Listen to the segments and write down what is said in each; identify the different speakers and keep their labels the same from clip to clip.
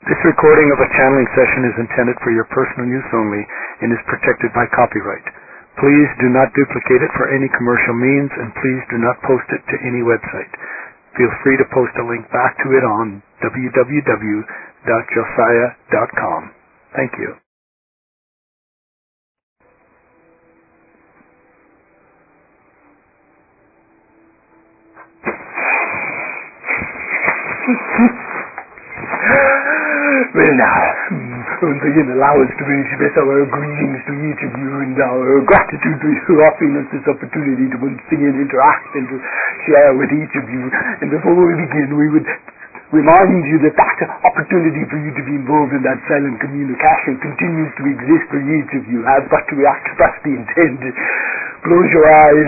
Speaker 1: This recording of a channeling session is intended for your personal use only and is protected by copyright. Please do not duplicate it for any commercial means, and please do not post it to any website. Feel free to post a link back to it on www.josiah.com. Thank you.
Speaker 2: Well now, once again allow us to express our greetings to each of you and our gratitude to you offering us this opportunity to once again interact and to share with each of you. And before we begin, we would remind you that that opportunity for you to be involved in that silent communication continues to exist for each of you. I've got to express the intent. Close your eyes,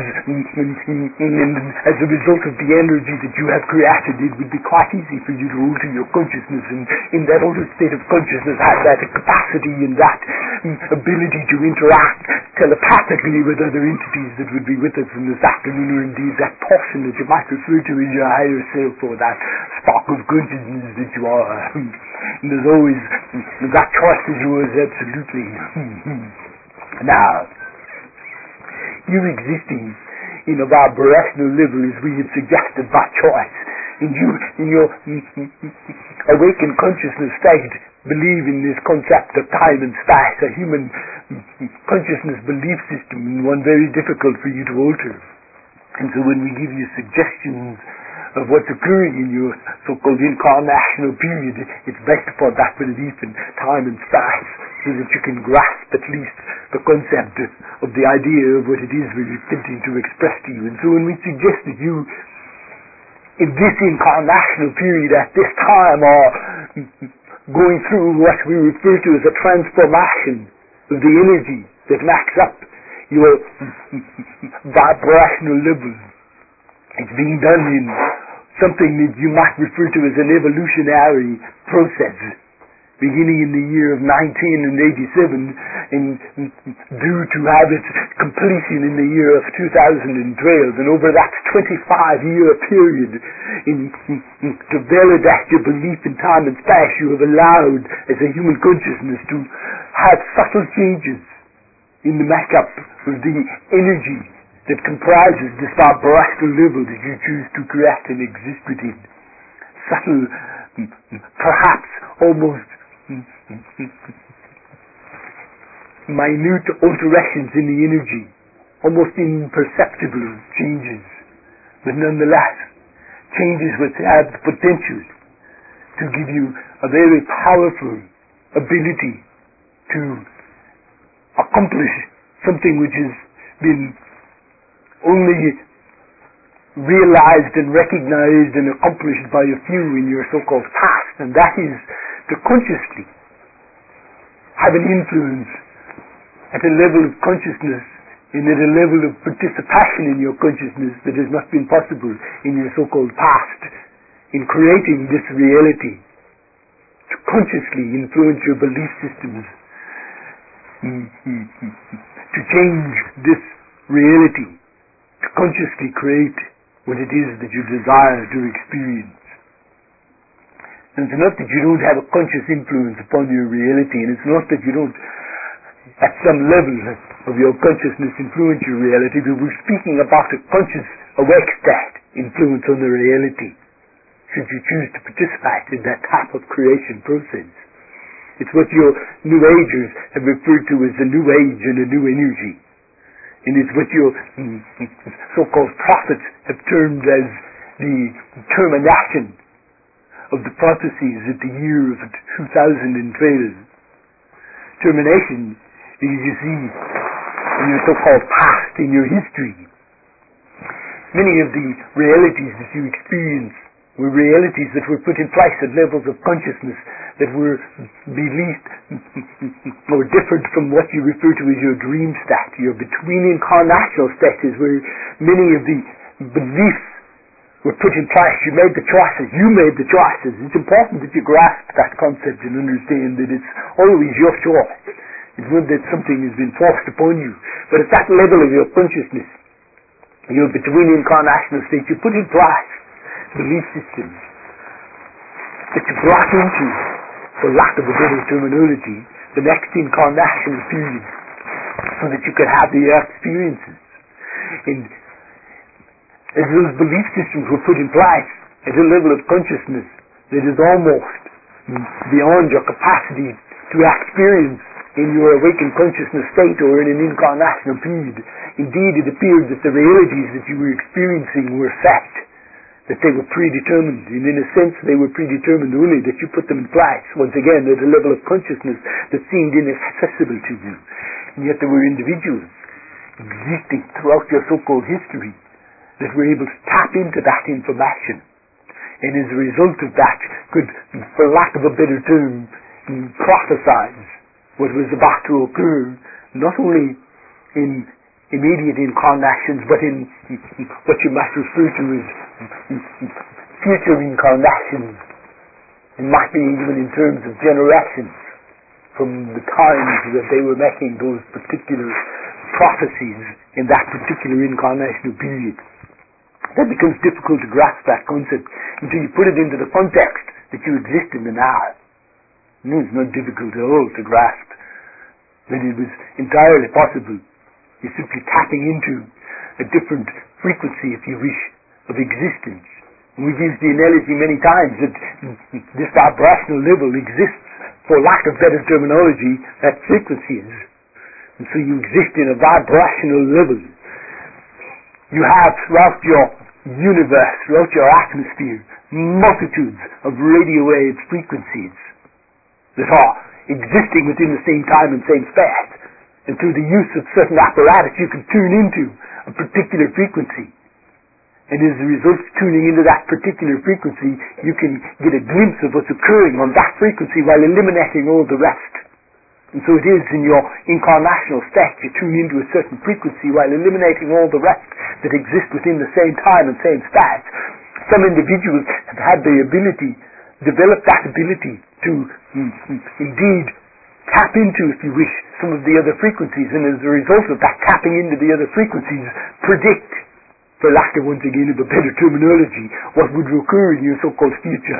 Speaker 2: and as a result of the energy that you have created, it would be quite easy for you to alter your consciousness, and in that altered state of consciousness have that capacity and that ability to interact telepathically with other entities that would be with us in this afternoon, or indeed that portion that you might refer to as your higher self, or that spark of consciousness that you are. And as always, that choice is yours, absolutely. Now, you existing in a vibrational level as we had suggested by choice, and you in your awakened consciousness state believe in this concept of time and space, a human consciousness belief system, and one very difficult for you to alter. And so when we give you suggestions of what's occurring in your so-called incarnational period, it's based upon that belief in time and space, so that you can grasp at least the concept of the idea of what it is we're attempting to express to you. And so when we suggest that you, in this incarnational period at this time, are going through what we refer to as a transformation of the energy that makes up your vibrational level, it's being done in something that you might refer to as an evolutionary process, beginning in the year of 1987 and due to have its completion in the year of 2012. And over that 25-year period, to validate your belief in time and space, you have allowed, as a human consciousness, to have subtle changes in the makeup of the energy that comprises this vibrational level that you choose to create and exist within. Subtle, perhaps almost minute alterations in the energy, almost imperceptible changes, but nonetheless changes which have the potential to give you a very powerful ability to accomplish something which has been only realized and recognized and accomplished by a few in your so-called past, and that is to consciously have an influence at a level of consciousness and at a level of participation in your consciousness that has not been possible in your so-called past, in creating this reality, to consciously influence your belief systems, to change this reality, to consciously create what it is that you desire to experience. And it's not that you don't have a conscious influence upon your reality, and it's not that you don't, at some level of your consciousness, influence your reality, but we're speaking about a conscious, awake state influence on the reality, should you choose to participate in that type of creation process. It's what your New Agers have referred to as the New Age and the New Energy. And it's what your so-called prophets have termed as the termination of the prophecies at the year of 2012. Termination, as you see, in your so-called past, in your history. Many of the realities that you experience were realities that were put in place at levels of consciousness that were believed or different from what you refer to as your dream state, your between incarnational states, where many of the beliefs were put in place. You made the choices. It's important that you grasp that concept and understand that it's always your choice. It's not that something has been forced upon you. But at that level of your consciousness, your between incarnational states, you put in place belief systems that you brought into for lack of a better terminology, the next incarnational period, so that you could have the experiences. And as those belief systems were put in place at a level of consciousness that is almost beyond your capacity to experience in your awakened consciousness state or in an incarnational period. Indeed, it appeared that the realities that you were experiencing were set, that they were predetermined, and in a sense they were predetermined only that you put them in place, once again, at a level of consciousness that seemed inaccessible to you. And yet there were individuals existing throughout your so-called history that were able to tap into that information, and as a result of that could, for lack of a better term, prophesize what was about to occur, not only in immediate incarnations, but in what you might refer to as future incarnations. It might be even in terms of generations from the times that they were making those particular prophecies in that particular incarnational period. That becomes difficult to grasp that concept until you put it into the context that you exist in the now. It's not difficult at all to grasp that it was entirely possible. You're simply tapping into a different frequency, if you wish, of existence. And we've used the analogy many times that this vibrational level exists, for lack of better terminology, at frequencies. And so you exist in a vibrational level. You have throughout your universe, throughout your atmosphere, multitudes of radio wave frequencies that are existing within the same time and same space. And through the use of certain apparatus you can tune into a particular frequency. And as a result of tuning into that particular frequency, you can get a glimpse of what's occurring on that frequency while eliminating all the rest. And so it is in your incarnational state, you tune into a certain frequency while eliminating all the rest that exist within the same time and same space. Some individuals have had the ability, developed that ability to indeed tap into, if you wish, some of the other frequencies, and as a result of that tapping into the other frequencies, predict, for lack of once again of a better terminology, what would occur in your so-called future.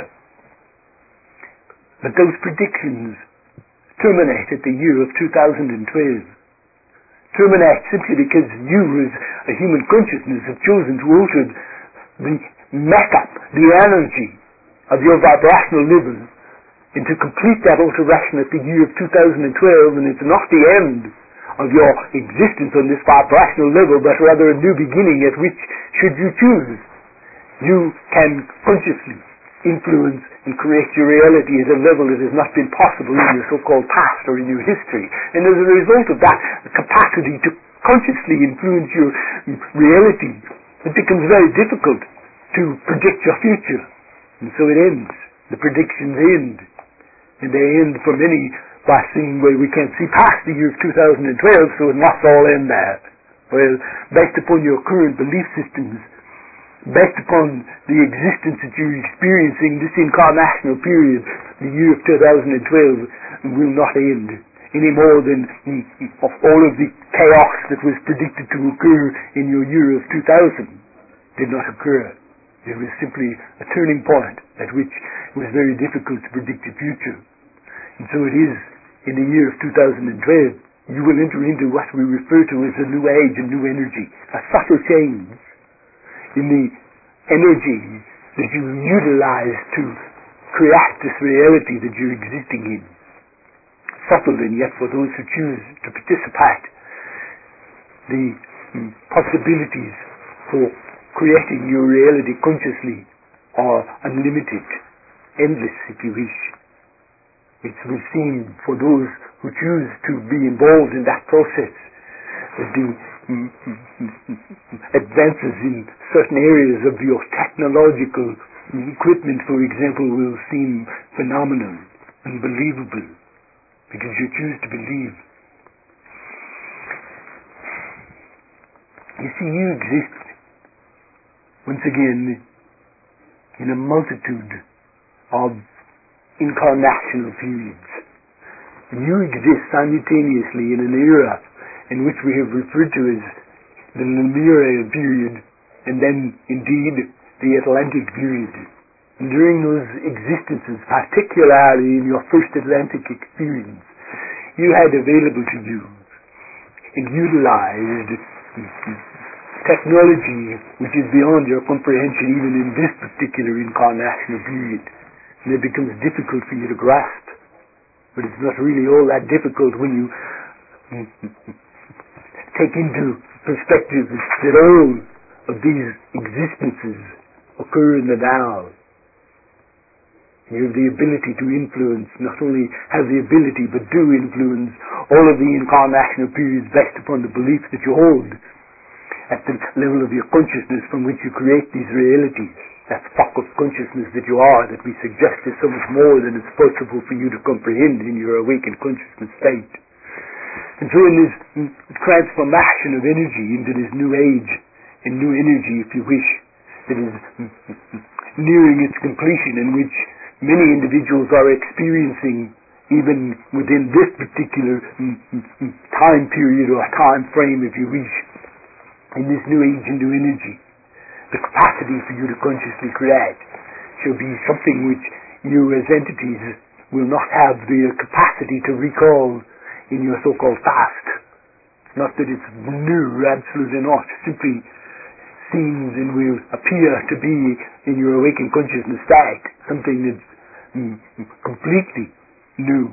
Speaker 2: But those predictions terminate at the year of 2012. Terminate simply because you as a human consciousness have chosen to alter the makeup, the energy of your vibrational level, and to complete that alteration at the year of 2012, and it's not the end of your existence on this vibrational level, but rather a new beginning at which, should you choose, you can consciously influence and create your reality at a level that has not been possible in your so-called past or in your history. And as a result of that capacity to consciously influence your reality, it becomes very difficult to predict your future. And so it ends. The predictions end. And they end for many by saying, well, we can't see past the year of 2012, so it must all end there. Well, based upon your current belief systems, based upon the existence that you're experiencing, this incarnational period, the year of 2012 will not end any more than all of the chaos that was predicted to occur in your year of 2000 did not occur. There was simply a turning point at which it was very difficult to predict the future. And so it is in the year of 2012 you will enter into what we refer to as a new age, a new energy, a subtle change in the energy that you utilize to create this reality that you're existing in. Subtle, and yet for those who choose to participate, the possibilities for creating your reality consciously are unlimited, endless if you wish. It will seem for those who choose to be involved in that process that the advances in certain areas of your technological equipment, for example, will seem phenomenal, unbelievable, because you choose to believe. You see, you exist, once again, in a multitude of incarnational periods. And you exist simultaneously in an era in which we have referred to as the Lemurian period, and then indeed the Atlantic period. And during those existences, particularly in your first Atlantic experience, you had available to you and utilized technology which is beyond your comprehension even in this particular incarnational period. And it becomes difficult for you to grasp. But it's not really all that difficult when you take into perspective that all of these existences occur in the now. You have the ability to influence, not only have the ability, but do influence all of the incarnational periods based upon the beliefs that you hold at the level of your consciousness from which you create these realities. That stock of consciousness that you are, that we suggest is so much more than is possible for you to comprehend in your awakened consciousness state. And so in this transformation of energy into this new age, and new energy, if you wish, that is nearing its completion, in which many individuals are experiencing, even within this particular time period or time frame, if you wish, in this new age and new energy, the capacity for you to consciously create shall be something which you as entities will not have the capacity to recall in your so-called past. Not that it's new, absolutely not. Simply seems and will appear to be in your awakened consciousness state something that's completely new.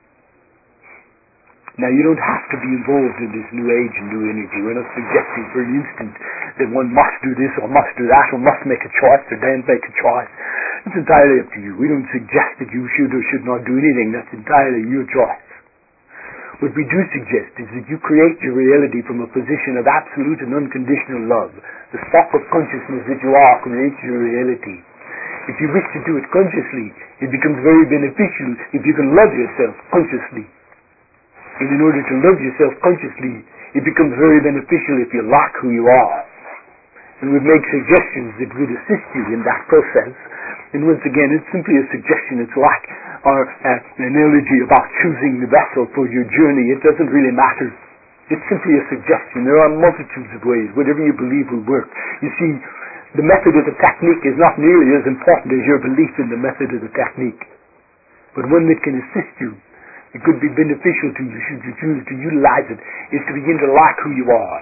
Speaker 2: Now, you don't have to be involved in this new age and new energy. We're not suggesting for an instant that one must do this or must do that or must make a choice or don't make a choice. It's entirely up to you. We don't suggest that you should or should not do anything. That's entirely your choice. What we do suggest is that you create your reality from a position of absolute and unconditional love. The stock of consciousness that you are creates your reality. If you wish to do it consciously, it becomes very beneficial if you can love yourself consciously. And in order to love yourself consciously, it becomes very beneficial if you like who you are. And we've made suggestions that would assist you in that process. And once again, it's simply a suggestion. It's like an analogy about choosing the vessel for your journey. It doesn't really matter. It's simply a suggestion. There are multitudes of ways. Whatever you believe will work. You see, the method of the technique is not nearly as important as your belief in the method of the technique. But one that can assist you, it could be beneficial to you should you choose to utilize it, is to begin to like who you are.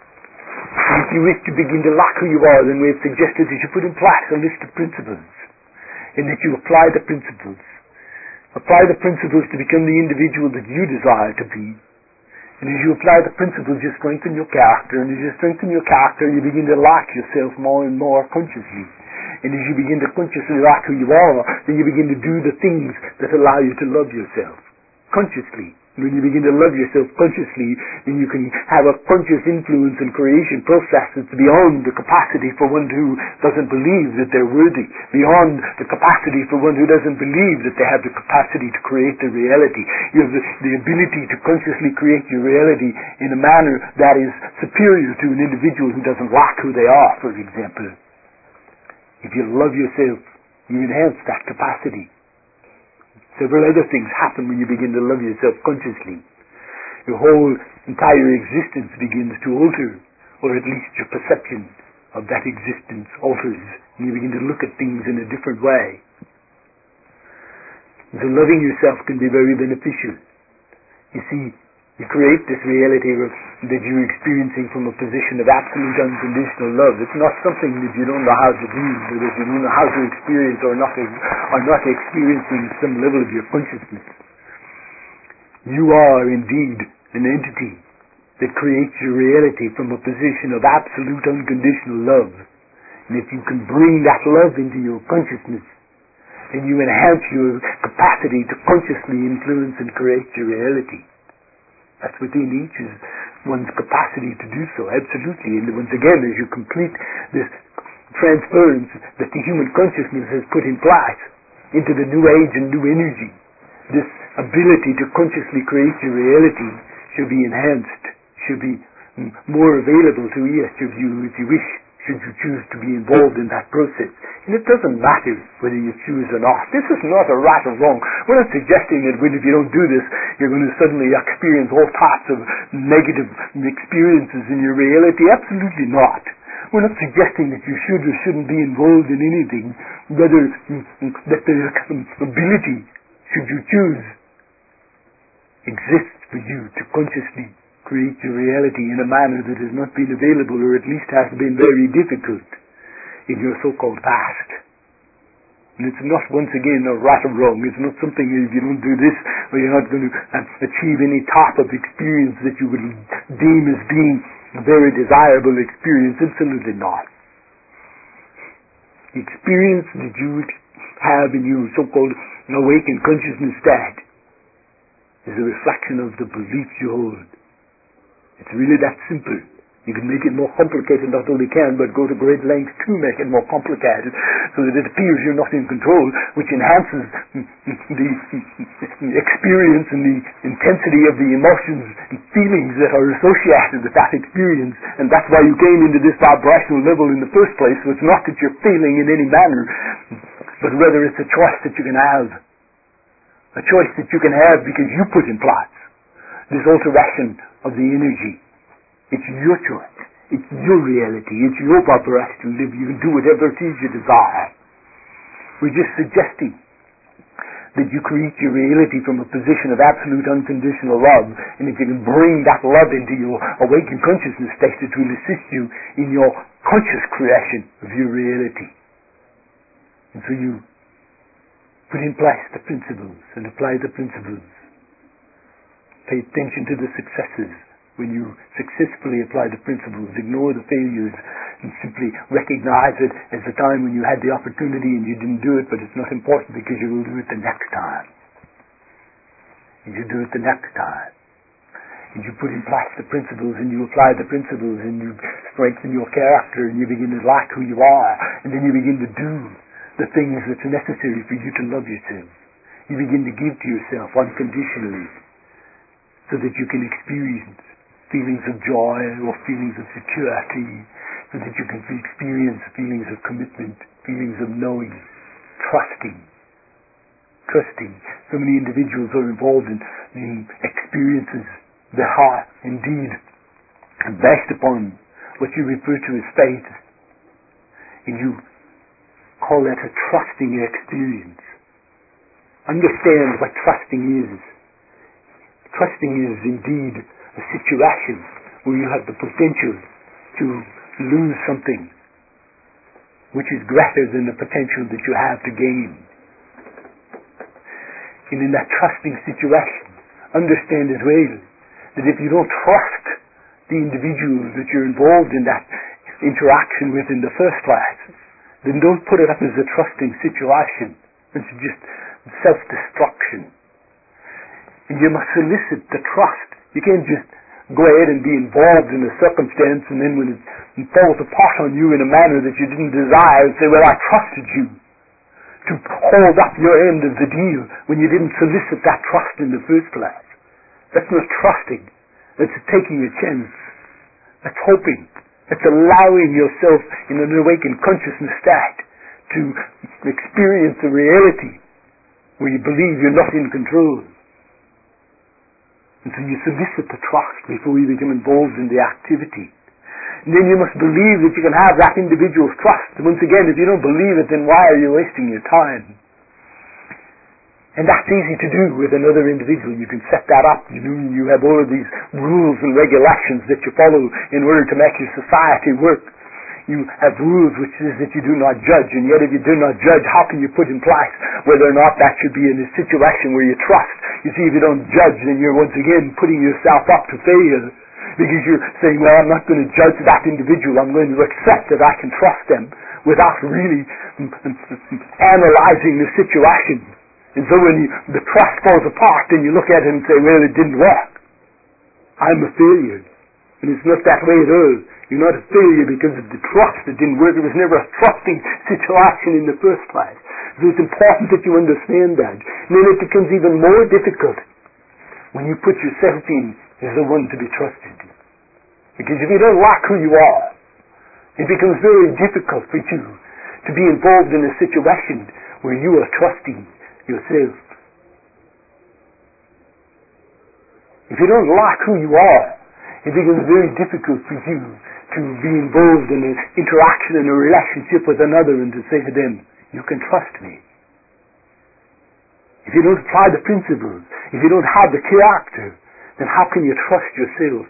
Speaker 2: And if you wish to begin to like who you are, then we have suggested that you put in place a list of principles, and that you apply the principles. Apply the principles to become the individual that you desire to be. And as you apply the principles, you strengthen your character, and as you strengthen your character, you begin to like yourself more and more consciously. And as you begin to consciously like who you are, then you begin to do the things that allow you to love yourself consciously. When you begin to love yourself consciously, then you can have a conscious influence and creation process that's beyond the capacity for one who doesn't believe that they're worthy, beyond the capacity for one who doesn't believe that they have the capacity to create the reality. You have the ability to consciously create your reality in a manner that is superior to an individual who doesn't like who they are, for example. If you love yourself, you enhance that capacity. Several other things happen when you begin to love yourself consciously. Your whole entire existence begins to alter, or at least your perception of that existence alters, and you begin to look at things in a different way. And so loving yourself can be very beneficial. You see, you create this reality that you're experiencing from a position of absolute unconditional love. It's not something that you don't know how to do, or that you don't know how to experience, or not experiencing at some level of your consciousness. You are indeed an entity that creates your reality from a position of absolute unconditional love. And if you can bring that love into your consciousness, then you enhance your capacity to consciously influence and create your reality. That's within each is one's capacity to do so, absolutely. And once again, as you complete this transference that the human consciousness has put in place into the new age and new energy, this ability to consciously create your reality should be enhanced, should be more available to each of you if you wish, should you choose to be involved in that process. And it doesn't matter whether you choose or not. This is not a right or wrong. We're not suggesting that if you don't do this, you're going to suddenly experience all types of negative experiences in your reality. Absolutely not. We're not suggesting that you should or shouldn't be involved in anything, rather that the ability, should you choose, exists for you to consciously create your reality in a manner that has not been available, or at least has been very difficult in your so-called past. And it's not, once again, a right or wrong. It's not something that if you don't do this, or you're not going to achieve any type of experience that you would deem as being a very desirable experience. Absolutely not. The experience that you have in your so-called awakened consciousness state is a reflection of the beliefs you hold. It's really that simple. You can make it more complicated, not only can, but go to great lengths to make it more complicated, so that it appears you're not in control, which enhances the experience and the intensity of the emotions and feelings that are associated with that experience. And that's why you came into this vibrational level in the first place. So it's not that you're failing in any manner, but rather it's a choice that you can have. A choice that you can have because you put in place this alteration of the energy. It's your choice. It's your reality. It's your vibration to live. You can do whatever it is you desire. We're just suggesting that you create your reality from a position of absolute unconditional love, and if you can bring that love into your awakened consciousness state, it will assist you in your conscious creation of your reality. And so you put in place the principles and apply the principles. Pay attention to the successes. When you successfully apply the principles, ignore the failures, and simply recognize it as the time when you had the opportunity and you didn't do it, but it's not important because you will do it the next time. And you do it the next time. And you put in place the principles, and you apply the principles, and you strengthen your character, and you begin to like who you are, and then you begin to do the things that's necessary for you to love yourself. You begin to give to yourself unconditionally, so that you can experience feelings of joy or feelings of security, so that you can experience feelings of commitment, feelings of knowing, trusting. So many individuals are involved in experiences that are indeed based upon what you refer to as faith, and you call that a trusting experience. Understand what trusting is. Trusting is indeed a situation where you have the potential to lose something which is greater than the potential that you have to gain. And in that trusting situation, understand as well that if you don't trust the individuals that you're involved in that interaction with in the first place, then don't put it up as a trusting situation. It's just self-destruction. And you must solicit the trust. You can't just go ahead and be involved in a circumstance, and then when it falls apart on you in a manner that you didn't desire, say, well, I trusted you to hold up your end of the deal when you didn't solicit that trust in the first place. That's not trusting. That's taking a chance. That's hoping. That's allowing yourself in an awakened consciousness state to experience the reality where you believe you're not in control. And so you solicit the trust before you become involved in the activity. And then you must believe that you can have that individual's trust. And once again, if you don't believe it, then why are you wasting your time? And that's easy to do with another individual. You can set that up. You have all of these rules and regulations that you follow in order to make your society work. You have rules which says that you do not judge, and yet if you do not judge, how can you put in place whether or not that should be in a situation where you trust? You see, if you don't judge, then you're once again putting yourself up to fail, because you're saying, well, I'm not going to judge that individual, I'm going to accept that I can trust them without really analyzing the situation. And so when the trust falls apart, then you look at it and say, well, it didn't work. I'm a failure. And it's not that way at all. You're not a failure because of the trust that didn't work. It was never a trusting situation in the first place. So it's important that you understand that. And then it becomes even more difficult when you put yourself in as the one to be trusted. Because if you don't like who you are, it becomes very difficult for you to be involved in a situation where you are trusting yourself. If you don't like who you are, it becomes very difficult for you to be involved in an interaction and a relationship with another and to say to them, you can trust me. If you don't apply the principles, if you don't have the character, then how can you trust yourself?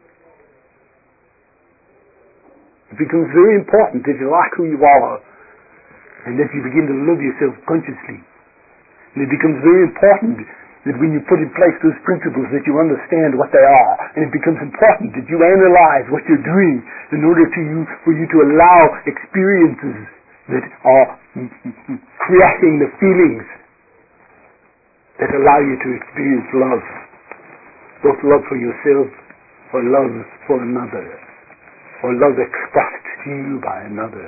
Speaker 2: It becomes very important that you like who you are and that you begin to love yourself consciously. And it becomes very important that when you put in place those principles that you understand what they are. And it becomes important that you analyze what you're doing in order for you to allow experiences that are creating the feelings that allow you to experience love. Both love for yourself or love for another. Or love expressed to you by another.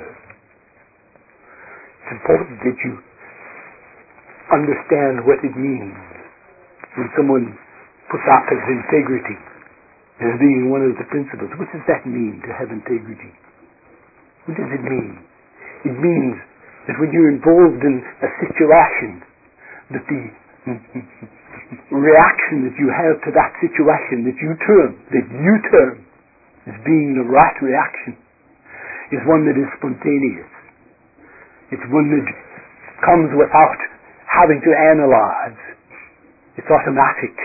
Speaker 2: It's important that you understand what it means when someone puts out as integrity as being one of the principles. What does that mean, to have integrity? What does it mean? It means that when you're involved in a situation, that the reaction that you have to that situation that you term as being the right reaction is one that is spontaneous. It's one that comes without having to analyze. It's automatic.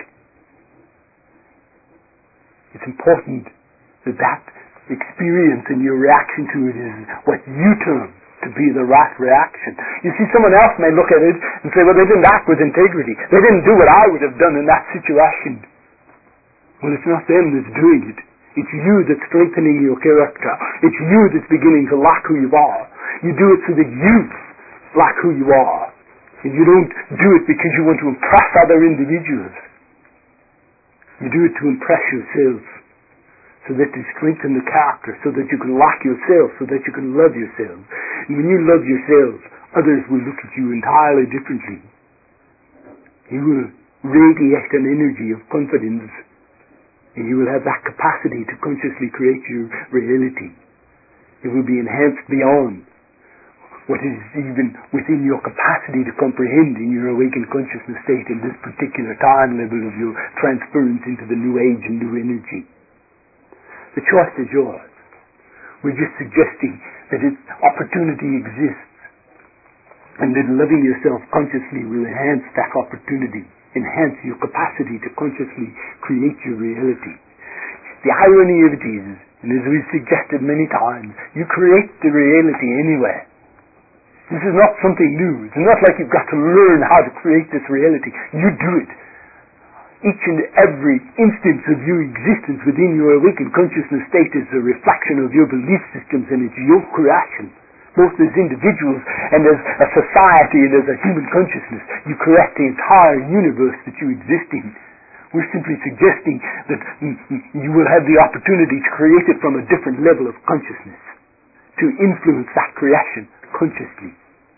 Speaker 2: It's important that that experience and your reaction to it is what you term to be the right reaction. You see, someone else may look at it and say, well, they didn't act with integrity. They didn't do what I would have done in that situation. Well, it's not them that's doing it. It's you that's strengthening your character. It's you that's beginning to like who you are. You do it so that you like who you are. And you don't do it because you want to impress other individuals. You do it to impress yourself, so that you strengthen the character, so that you can like yourself, so that you can love yourself. And when you love yourself, others will look at you entirely differently. You will radiate an energy of confidence, and you will have that capacity to consciously create your reality. It will be enhanced beyond what is even within your capacity to comprehend in your awakened consciousness state in this particular time level of your transference into the new age and new energy. The choice is yours. We're just suggesting that opportunity exists and that loving yourself consciously will enhance that opportunity, enhance your capacity to consciously create your reality. The irony of it is, and as we've suggested many times, you create the reality anyway. This is not something new. It's not like you've got to learn how to create this reality. You do it. Each and every instance of your existence within your awakened consciousness state is a reflection of your belief systems, and it's your creation. Both as individuals and as a society and as a human consciousness, you create the entire universe that you exist in. We're simply suggesting that you will have the opportunity to create it from a different level of consciousness, to influence that creation consciously.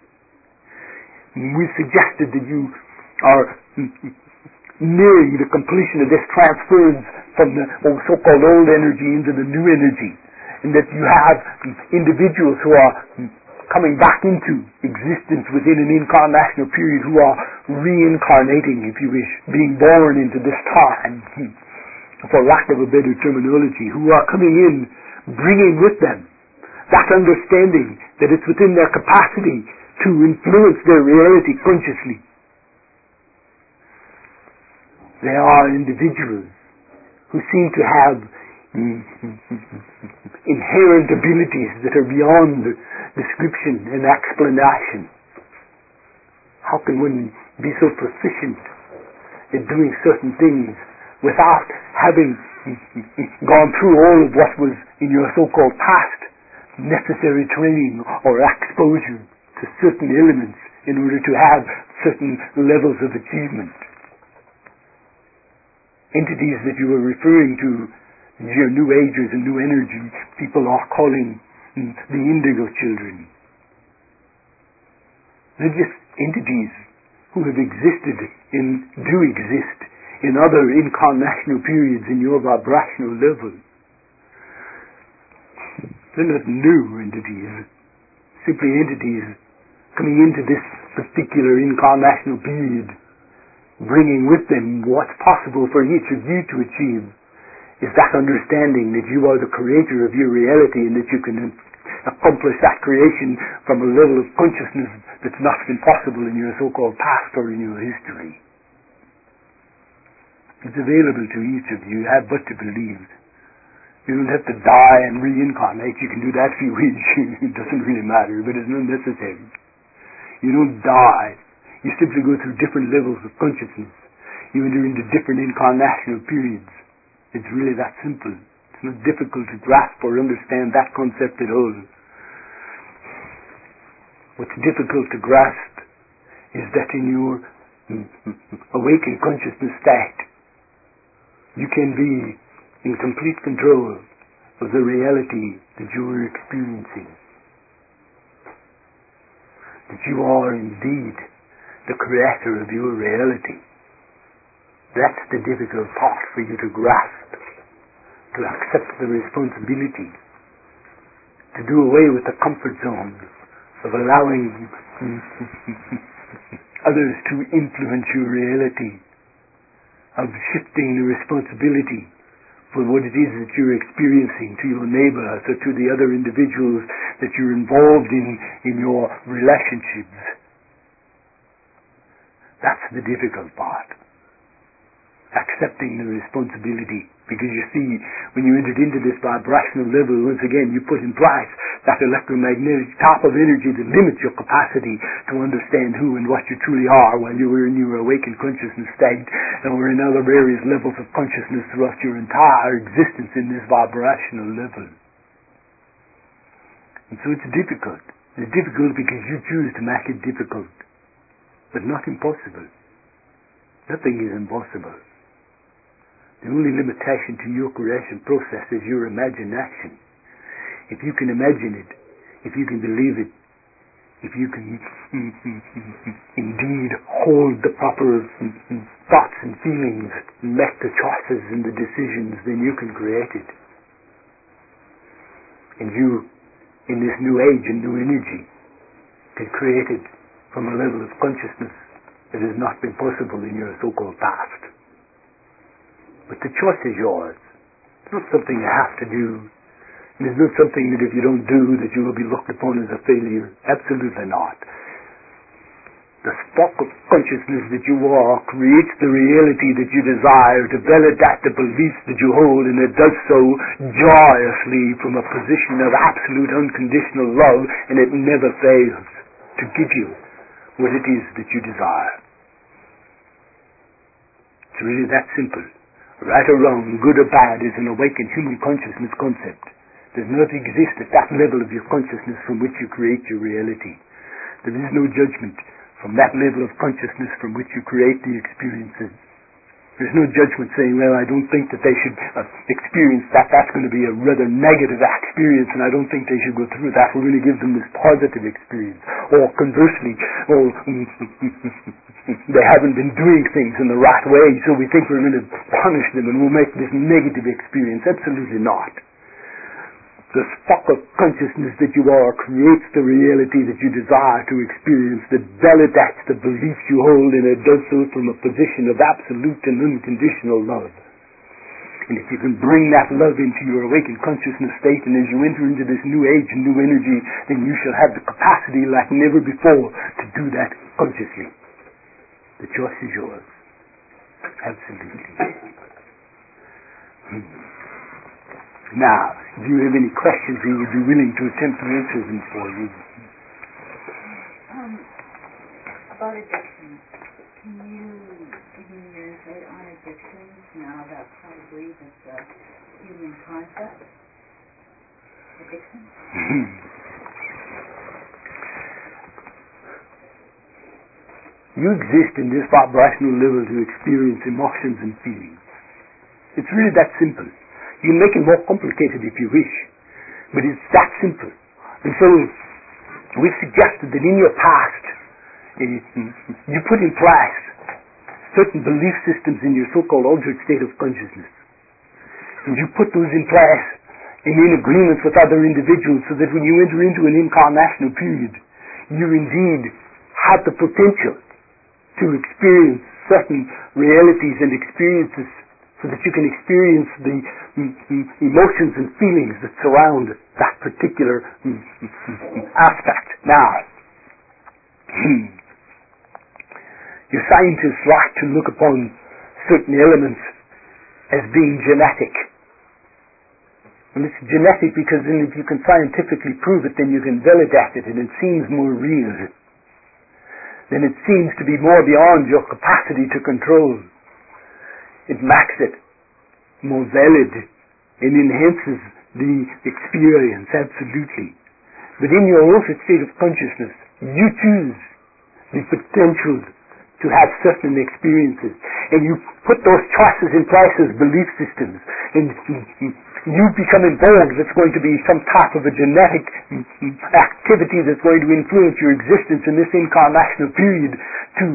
Speaker 2: We suggested that you are nearing the completion of this transference from the so-called old energy into the new energy, and that you have individuals who are coming back into existence within an incarnational period, who are reincarnating, if you wish, being born into this time, for lack of a better terminology, who are coming in, bringing with them that understanding that it's within their capacity to influence their reality consciously. They are individuals who seem to have inherent abilities that are beyond description and explanation. How can one be so proficient in doing certain things without having gone through all of what was in your so-called past necessary training or exposure to certain elements in order to have certain levels of achievement? Entities that you are referring to, your New Agers and New Energy people are calling the Indigo Children. They're just entities who have existed and do exist in other incarnational periods in your vibrational level. They're not new entities, simply entities coming into this particular incarnational period, bringing with them what's possible for each of you to achieve is that understanding that you are the creator of your reality and that you can accomplish that creation from a level of consciousness that's not been possible in your so-called past or in your history. It's available to each of you. You have but to believe. You don't have to die and reincarnate. You can do that if you wish. It doesn't really matter, but it's not necessary. You don't die. You simply go through different levels of consciousness. You enter into different incarnational periods. It's really that simple. It's not difficult to grasp or understand that concept at all. What's difficult to grasp is that in your awakened consciousness state, you can be in complete control of the reality that you are experiencing. That you are indeed the creator of your reality. That's the difficult part for you to grasp, to accept the responsibility, to do away with the comfort zone of allowing others to influence your reality, of shifting the responsibility for what it is that you're experiencing to your neighbors or to the other individuals that you're involved in your relationships. That's the difficult part. Accepting the responsibility. Because you see, when you entered into this vibrational level, once again, you put in place that electromagnetic type of energy that limits your capacity to understand who and what you truly are while you were in your awakened consciousness state, and were in other various levels of consciousness throughout your entire existence in this vibrational level. And so it's difficult. It's difficult because you choose to make it difficult, but not impossible. Nothing is impossible. The only limitation to your creation process is your imagination. If you can imagine it, if you can believe it, if you can indeed hold the proper thoughts and feelings, make the choices and the decisions, then you can create it. And you, in this new age and new energy, can create it from a level of consciousness that has not been possible in your so-called past. But the choice is yours. It's not something you have to do. And it's not something that if you don't do that you will be looked upon as a failure. Absolutely not. The spark of consciousness that you are creates the reality that you desire to validate the beliefs that you hold, and it does so joyously from a position of absolute unconditional love, and it never fails to give you what it is that you desire. It's really that simple. Right or wrong, good or bad, is an awakened human consciousness concept. Does not exist at that level of your consciousness from which you create your reality. There is no judgment from that level of consciousness from which you create the experiences. There's no judgment saying, well, I don't think that they should experience that. That's going to be a rather negative experience, and I don't think they should go through that. We're going to give them this positive experience. Or conversely, they haven't been doing things in the right way, so we think we're going to punish them and we'll make this negative experience. Absolutely not. The spark of consciousness that you are creates the reality that you desire to experience, that validates the beliefs you hold, and it does so from a position of absolute and unconditional love. And if you can bring that love into your awakened consciousness state, and as you enter into this new age and new energy, then you shall have the capacity like never before to do that consciously. The choice is yours. Absolutely. Now, if you have any questions, we would be willing to attempt to answer them for you.
Speaker 3: About addiction, can you give me your insight on addictions now that probably is a human concept? Addiction?
Speaker 2: You exist in this vibrational level to experience emotions and feelings. It's really that simple. You can make it more complicated if you wish, but it's that simple. And so we've suggested that in your past, you put in place certain belief systems in your so-called altered state of consciousness. And you put those in place in agreement with other individuals so that when you enter into an incarnational period, you indeed have the potential to experience certain realities and experiences so that you can experience the emotions and feelings that surround that particular aspect. Now, your scientists like to look upon certain elements as being genetic. And it's genetic because then if you can scientifically prove it, then you can validate it, and it seems more real. Then it seems to be more beyond your capacity to control. It makes it more valid and enhances the experience, absolutely. But in your altered state of consciousness, you choose the potential to have certain experiences, and you put those choices in place as belief systems, and you become involved. It's going to be some type of a genetic activity that's going to influence your existence in this incarnational period to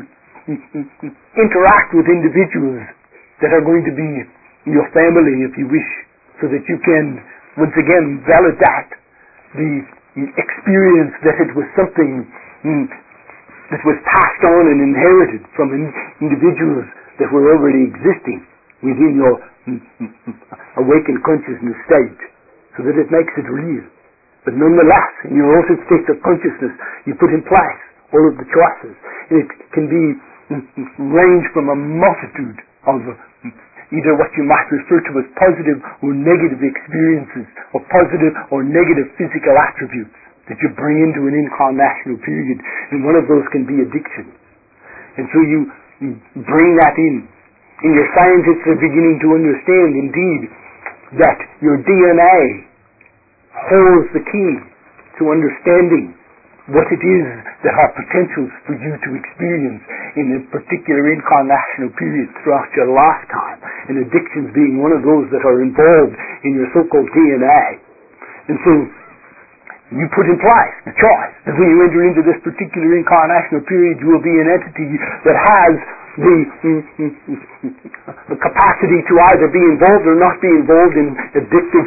Speaker 2: interact with individuals that are going to be your family, if you wish, so that you can once again validate the experience that it was something that was passed on and inherited from individuals that were already existing within your awakened consciousness state, so that it makes it real. But nonetheless, in your altered state of consciousness, you put in place all of the choices, and it can be range from a multitude of either what you might refer to as positive or negative experiences, or positive or negative physical attributes that you bring into an incarnational period, and one of those can be addiction. And so you bring that in. And your scientists are beginning to understand, indeed, that your DNA holds the key to understanding what it is that are potentials for you to experience in a particular incarnational period throughout your lifetime, and addictions being one of those that are involved in your so-called DNA. And so you put in place the choice that when you enter into this particular incarnational period, you will be an entity that has the capacity to either be involved or not be involved in addictive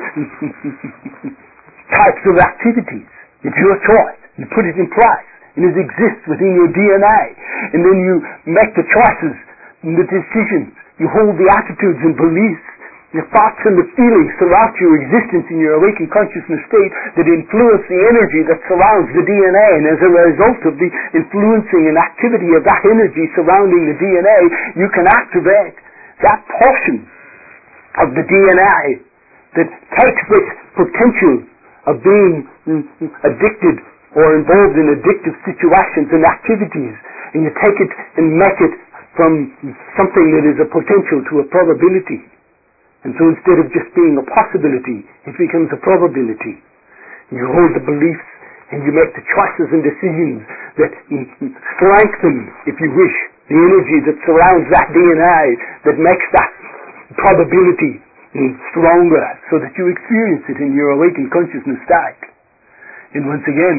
Speaker 2: types of activities. It's your choice. You put it in place, and it exists within your DNA. And then you make the choices and the decisions. You hold the attitudes and beliefs, the thoughts and the feelings throughout your existence in your awakened consciousness state that influence the energy that surrounds the DNA. And as a result of the influencing and activity of that energy surrounding the DNA, you can activate that portion of the DNA that takes this potential of being addicted or involved in addictive situations and activities, and you take it and make it from something that is a potential to a probability. And so instead of just being a possibility, it becomes a probability. You hold the beliefs and you make the choices and decisions that strengthen, if you wish, the energy that surrounds that DNA, that makes that probability stronger, so that you experience it in your awakened consciousness state. And once again,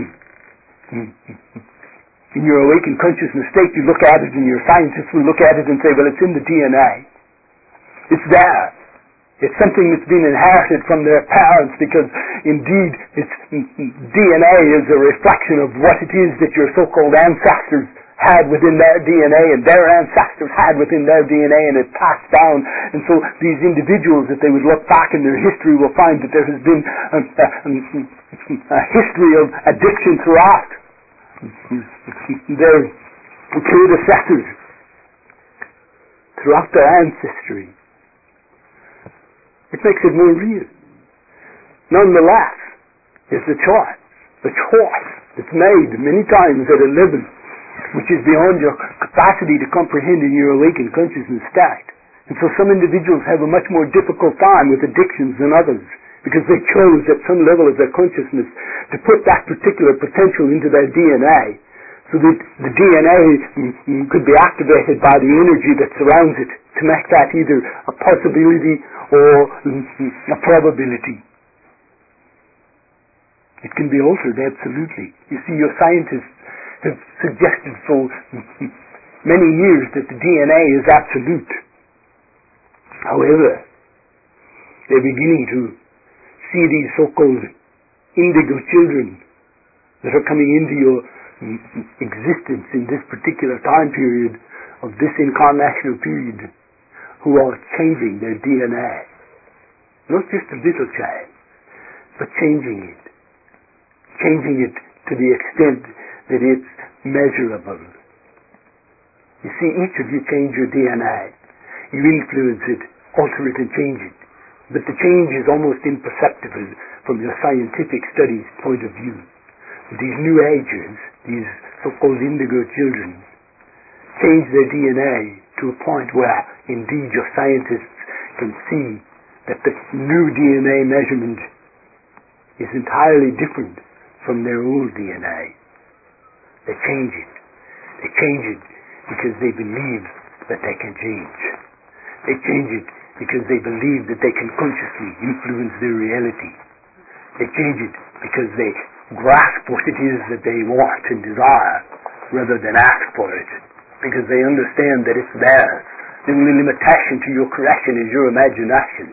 Speaker 2: in your awakened consciousness state, you look at it, and your scientists will look at it and say, well, it's in the DNA. It's there. It's something that's been inherited from their parents, because indeed its DNA is a reflection of what it is that your so-called ancestors had within their DNA, and their ancestors had within their DNA, and it passed down. And so these individuals, if they would look back in their history, will find that there has been a history of addiction throughout their predecessors, throughout their ancestry. It makes it more real. Nonetheless, it's the choice that's made many times at a level which is beyond your capacity to comprehend in your awakened consciousness state. And so some individuals have a much more difficult time with addictions than others, because they chose at some level of their consciousness to put that particular potential into their DNA, so that the DNA could be activated by the energy that surrounds it to make that either a possibility or a probability. It can be altered, absolutely. You see, your scientists have suggested for many years that the DNA is absolute. However, they're beginning to see these so-called indigo children that are coming into your existence in this particular time period of this incarnational period, who are changing their DNA. Not just a little change, but changing it. Changing it to the extent that it's measurable. You see, each of you change your DNA. You influence it, alter it, and change it. But the change is almost imperceptible from your scientific studies point of view. These new agers, these so-called indigo children, change their DNA to a point where, indeed, your scientists can see that the new DNA measurement is entirely different from their old DNA. They change it. They change it because they believe that they can change. They change it because they believe that they can consciously influence their reality. They change it because they grasp what it is that they want and desire rather than ask for it, because they understand that it's theirs. The only limitation to your creation is your imagination.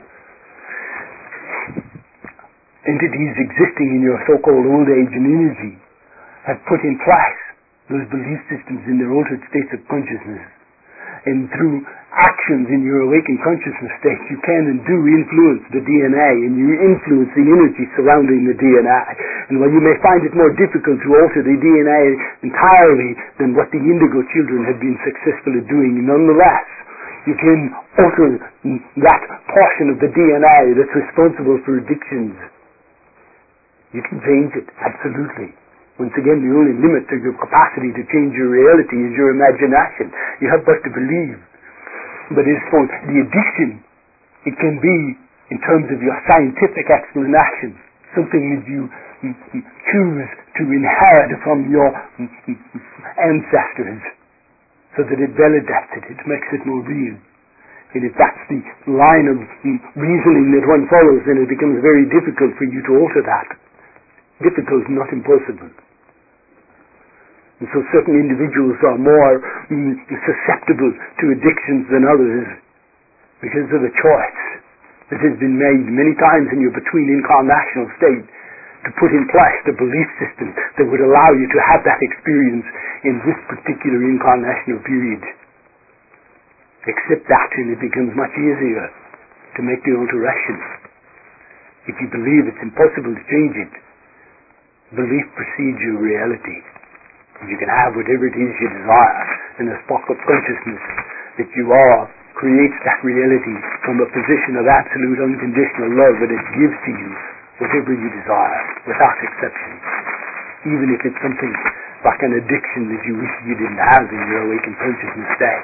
Speaker 2: Entities existing in your so-called old age and energy have put in place those belief systems in their altered states of consciousness. And through actions in your awakened consciousness state, you can and do influence the DNA, and you influence the energy surrounding the DNA. And while you may find it more difficult to alter the DNA entirely than what the indigo children have been successful at doing, nonetheless, you can alter that portion of the DNA that's responsible for addictions. You can change it, absolutely. Once again, the only limit to your capacity to change your reality is your imagination. You have but to believe. But as for the addiction, it can be, in terms of your scientific explanation, something that you choose to inherit from your ancestors, so that it validates it, it makes it more real. And if that's the line of reasoning that one follows, then it becomes very difficult for you to alter that. Difficult, not impossible. And so certain individuals are more susceptible to addictions than others because of the choice that has been made many times in your between-incarnational state to put in place the belief system that would allow you to have that experience in this particular incarnational period. Accept that and it becomes much easier to make the alteration. If you believe it's impossible to change it, belief precedes your reality. You can have whatever it is you desire, and the spark of consciousness that you are creates that reality from a position of absolute unconditional love, and it gives to you whatever you desire, without exception. Even if it's something like an addiction that you wish you didn't have in your awakened consciousness state.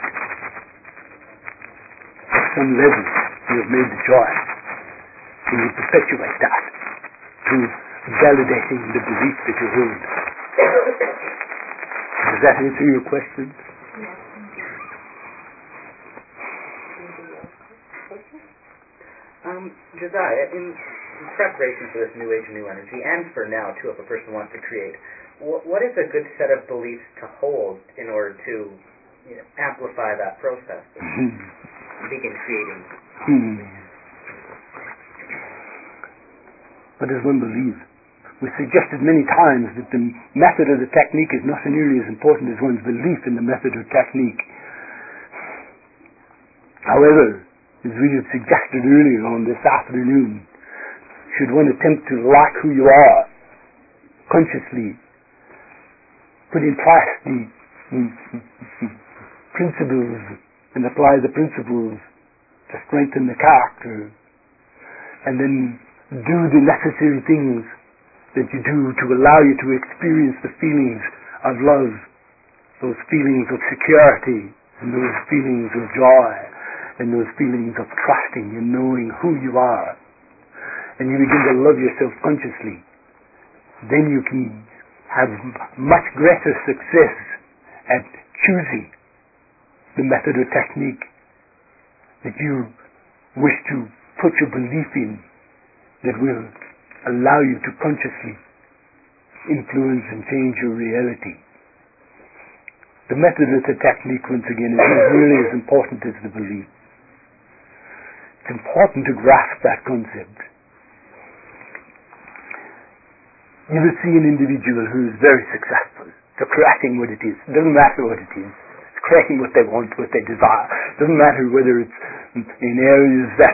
Speaker 2: At some level, you have made the choice, and you perpetuate that through validating the belief that you hold. Does that answer your question?
Speaker 4: Josiah, in preparation for this New Age, New Energy, and for now, too, if a person wants to create, what is a good set of beliefs to hold in order to amplify that process and begin creating?
Speaker 2: What does one believe? We suggested many times that the method or the technique is not nearly as important as one's belief in the method or technique. However, as we have suggested earlier on this afternoon, should one attempt to like who you are, consciously put in place the principles and apply the principles to strengthen the character, and then do the necessary things that you do to allow you to experience the feelings of love, those feelings of security, and those feelings of joy, and those feelings of trusting and knowing who you are. And you begin to love yourself consciously. Then you can have much greater success at choosing the method or technique that you wish to put your belief in, that will allow you to consciously influence and change your reality. The method of the technique, once again, is not nearly as important as the belief. It's important to grasp that concept. You will see an individual who is very successful. They're creating what it is. It doesn't matter what it is. It's creating what they want, what they desire. It doesn't matter whether it's in areas that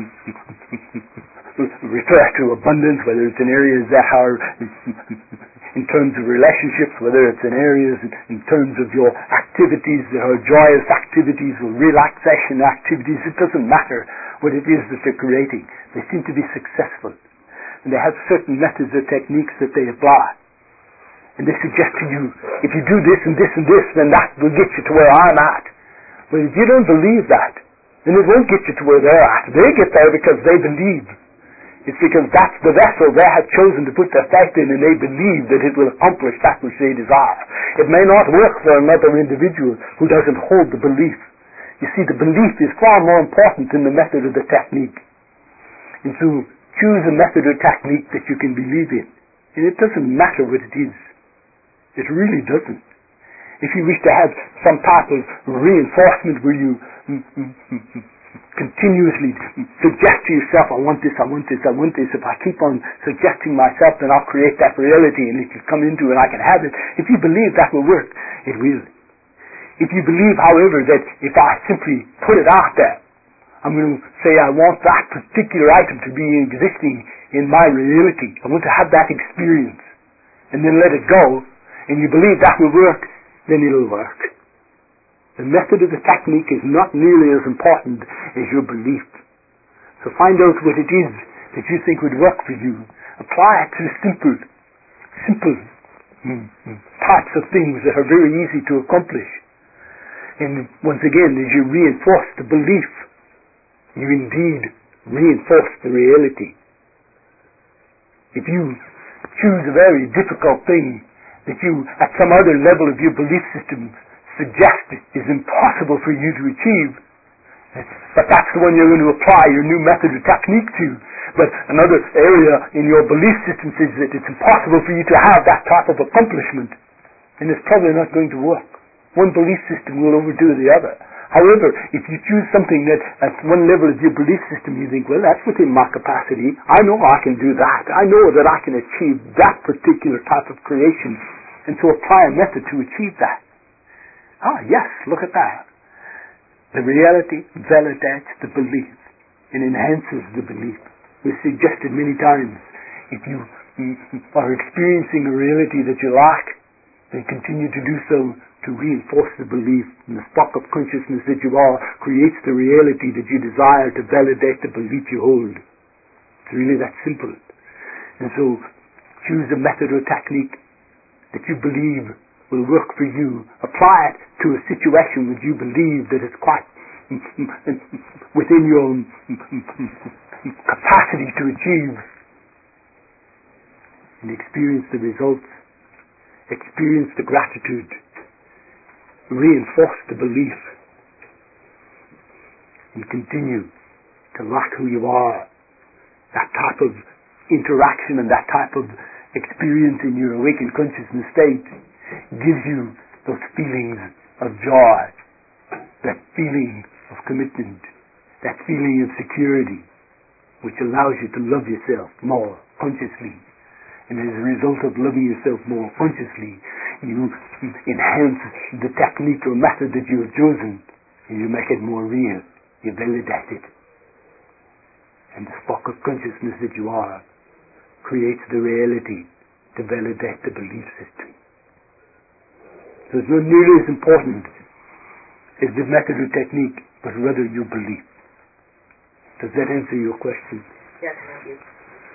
Speaker 2: refer to abundance, whether it's in areas that are in terms of relationships, whether it's in areas in terms of your activities that are joyous activities or relaxation activities. It doesn't matter what it is that they're creating. They seem to be successful. And they have certain methods or techniques that they apply. And they suggest to you, if you do this and this and this, then that will get you to where I'm at. Well, if you don't believe that, then it won't get you to where they're at. They get there because they believe. It's because that's the vessel they have chosen to put their faith in, and they believe that it will accomplish that which they desire. It may not work for another individual who doesn't hold the belief. You see, the belief is far more important than the method or the technique. And so, choose a method or technique that you can believe in. And it doesn't matter what it is. It really doesn't. If you wish to have some type of reinforcement where you continuously suggest to yourself, I want this, I want this, I want this. If I keep on suggesting myself, then I'll create that reality and it will come into it and I can have it. If you believe that will work, it will. If you believe, however, that if I simply put it out there, I'm going to say I want that particular item to be existing in my reality. I want to have that experience. And then let it go. And you believe that will work, then it'll work. The method of the technique is not nearly as important as your belief. So find out what it is that you think would work for you. Apply it to simple types of things that are very easy to accomplish. And once again, as you reinforce the belief, you indeed reinforce the reality. If you choose a very difficult thing that you, at some other level of your belief system, suggest is impossible for you to achieve, but that's the one you're going to apply your new method or technique to. But another area in your belief system says that it's impossible for you to have that type of accomplishment, and it's probably not going to work. One belief system will overdo the other. However, if you choose something that at one level of your belief system you think, well, that's within my capacity, I know I can do that, I know that I can achieve that particular type of creation, and so apply a method to achieve that. Ah, yes, look at that. The reality validates the belief and enhances the belief. We've suggested many times, if you are experiencing a reality that you lack, then continue to do so to reinforce the belief. And the spark of consciousness that you are creates the reality that you desire to validate the belief you hold. It's really that simple. And so, choose a method or technique that you believe will work for you. Apply it to a situation which you believe that it's quite within your capacity to achieve, and experience the results, experience the gratitude, reinforce the belief, and continue to like who you are. That type of interaction and that type of experience in your awakened consciousness state gives you those feelings of joy, that feeling of commitment, that feeling of security, which allows you to love yourself more consciously. And as a result of loving yourself more consciously, you enhance the technique or method that you have chosen, and you make it more real. You validate it. And the spark of consciousness that you are creates the reality to validate the belief system. So it's not nearly as important as the method or technique, but rather your belief. Does that answer your question?
Speaker 4: Yes, thank you.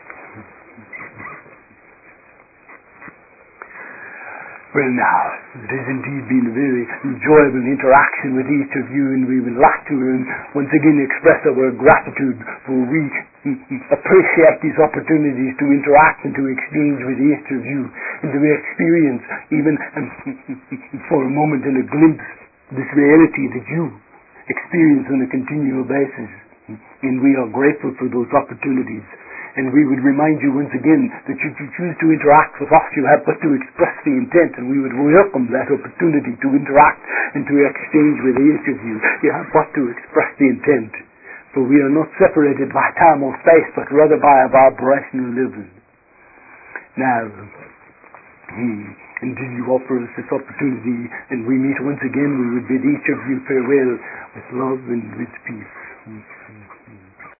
Speaker 2: Well now, it has indeed been a very enjoyable interaction with each of you, and we would like to once again express our gratitude for we appreciate these opportunities to interact and to exchange with each of you, and to experience even for a moment in a glimpse this reality that you experience on a continual basis. And we are grateful for those opportunities. And we would remind you once again that should you choose to interact with us, you have but to express the intent, and we would welcome that opportunity to interact and to exchange with each of you. You have but to express the intent. For we are not separated by time or space, but rather by a vibrational level. Now, indeed you offer us this opportunity, and we meet once again. We would bid each of you farewell with love and with peace.
Speaker 1: Mm.